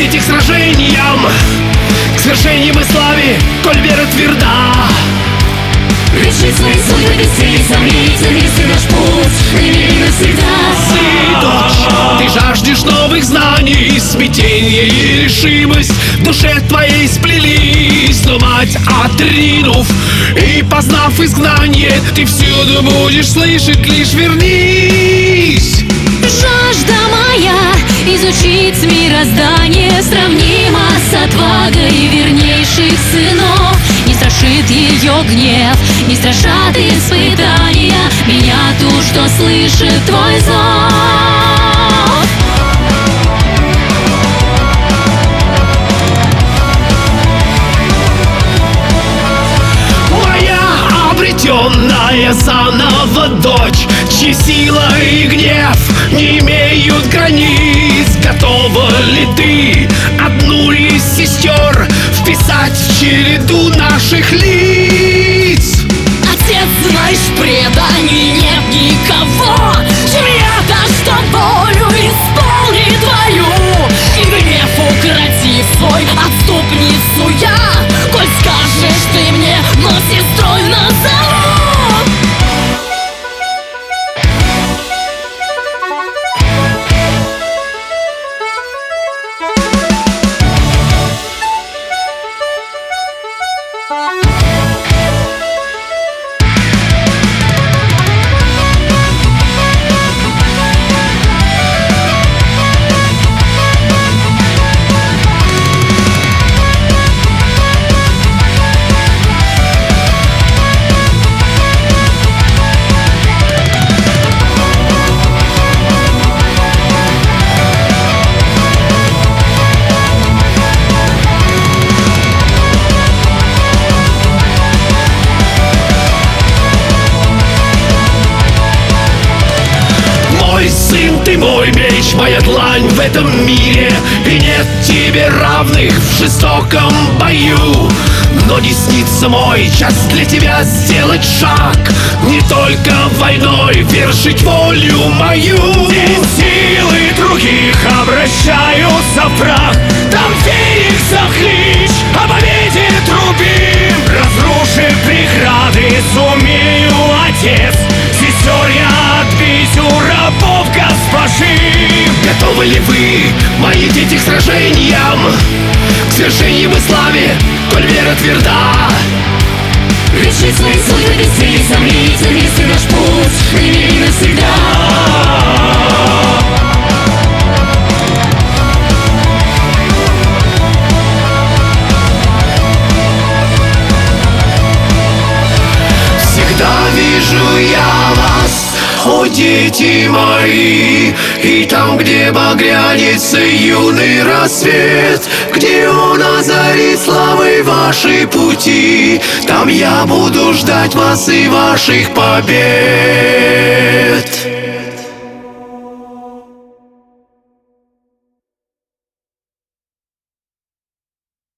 идите к сражениям, к свершениям и славе, коль вера тверда. Реши свои судьбы без всей сомнительности, наш путь ныне и навсегда. Сын, дочь, ты жаждешь новых знаний, смятение и решимость в душе твоей сплелись. Но мать, отринув и познав изгнание, ты всюду будешь слышать, лишь вернись. Жажда моя изучить мироздание сравнимо с отвагой вернейших сынов. Не страшит ее гнев, не страшат испытания меня, ту, что слышит твой зов. Моя обретенная заново дочь, чьи сила и гнев не имеют границ. Готова ли ты одну из сестер вписать в череду наших лиц? Отец, знаешь, преданий нет никого, чья что волю исполнит твою, и гнев укроти свой, отступницу я. Коль скажешь ты мне, но сестрой назову. Сын, ты мой меч, моя длань в этом мире, и нет тебе равных в жестоком бою. Но не снится мой час для тебя сделать шаг, не только войной вершить волю мою. И силы других обращаются в прах, там фениксов клич о победе трубим. Разрушив преграды, сумею, Отец, сестер я отбить у рабов госпожи. Готовы ли вы, мои дети, к сражениям, к свершениям и славе, коль вера тверда? Реши свои судьбы без всей сомнительности, наш путь ныне и навсегда. Вижу я вас, о дети мои, и там, где багрянется юный рассвет, где он озарит славой ваши пути, там я буду ждать вас и ваших побед.